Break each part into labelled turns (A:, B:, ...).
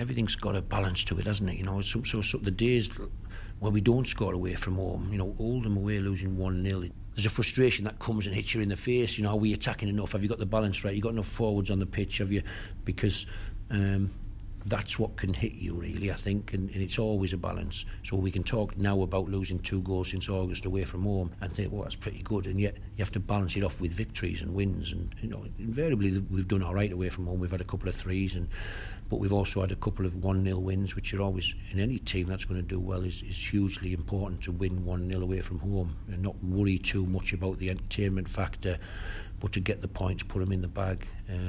A: everything's got a balance to it, hasn't it? You know, so the days when we don't score away from home, you know, Oldham away losing 1-0, there's a frustration that comes and hits you in the face. You know, are we attacking enough? Have you got the balance right? You got enough forwards on the pitch? Have you? Because that's what can hit you, really, I think, and it's always a balance. So we can talk now about losing 2 goals since August away from home and think, well, that's pretty good, and yet you have to balance it off with victories and wins, and you know, invariably we've done all right away from home. We've had a couple of threes, but we've also had a couple of 1-0 wins, which are always, in any team that's going to do well, is hugely important to win 1-0 away from home and not worry too much about the entertainment factor, but to get the points, put them in the bag.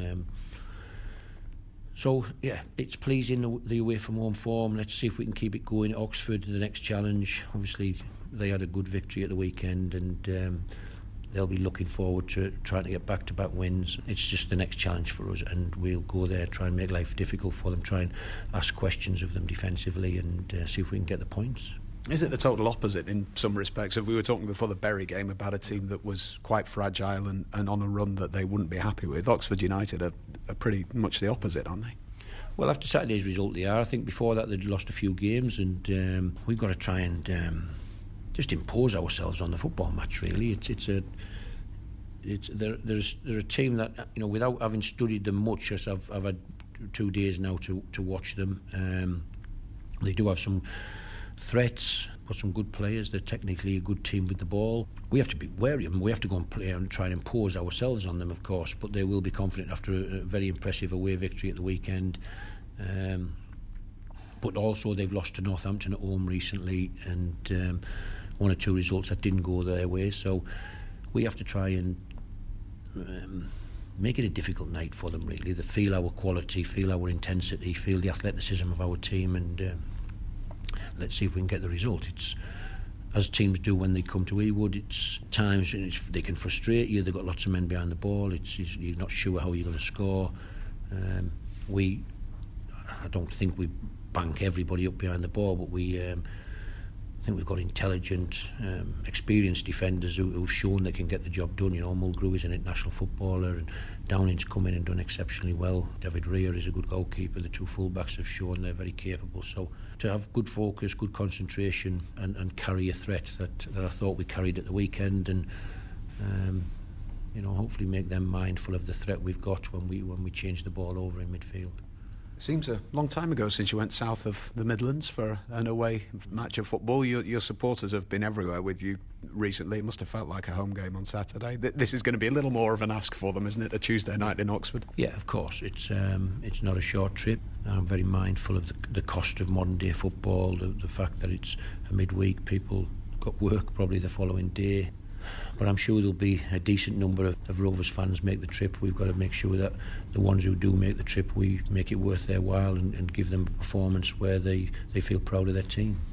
A: So, yeah, it's pleasing, the away from home form. Let's see if we can keep it going at Oxford, the next challenge. Obviously, they had a good victory at the weekend, and they'll be looking forward to trying to get back-to-back wins. It's just the next challenge for us, and we'll go there, try and make life difficult for them, try and ask questions of them defensively, and see if we can get the points.
B: Is it the total opposite in some respects? If we were talking before the Bury game about a team that was quite fragile and on a run that they wouldn't be happy with, Oxford United are pretty much the opposite, aren't they?
A: Well, after Saturday's result they are. I think before that they'd lost a few games, and we've got to try and just impose ourselves on the football match, really. They're a team that, you know, without having studied them much, as I've had 2 days now to watch them, they do have some threats, got some good players. They're technically a good team with the ball. We have to be wary of them. We have to go and play and try and impose ourselves on them, of course, but they will be confident after a very impressive away victory at the weekend. But also they've lost to Northampton at home recently, and 1 or 2 results that didn't go their way, so we have to try and make it a difficult night for them, really. They feel our quality, feel our intensity, feel the athleticism of our team, and let's see if we can get the result. It's as teams do when they come to Ewood. It's times they can frustrate you. They've got lots of men behind the ball. You're not sure how you're going to score. I don't think we bank everybody up behind the ball, but I think we've got intelligent, experienced defenders who've shown they can get the job done. You know, Mulgrew is an international footballer, and Downing's come in and done exceptionally well. David Rea is a good goalkeeper. The 2 fullbacks have shown they're very capable. So to have good focus, good concentration, and carry a threat that I thought we carried at the weekend, and you know, hopefully make them mindful of the threat we've got when we change the ball over in midfield.
B: Seems a long time ago since you went south of the Midlands for an away match of football. Your supporters have been everywhere with you recently. It must have felt like a home game on Saturday. This is going to be a little more of an ask for them, isn't it? A Tuesday night in Oxford.
A: Yeah, of course. It's not a short trip. I'm very mindful of the cost of modern day football, the fact that it's a midweek. People got work probably the following day. But I'm sure there'll be a decent number of Rovers fans make the trip. We've got to make sure that the ones who do make the trip, we make it worth their while and give them a performance where they feel proud of their team.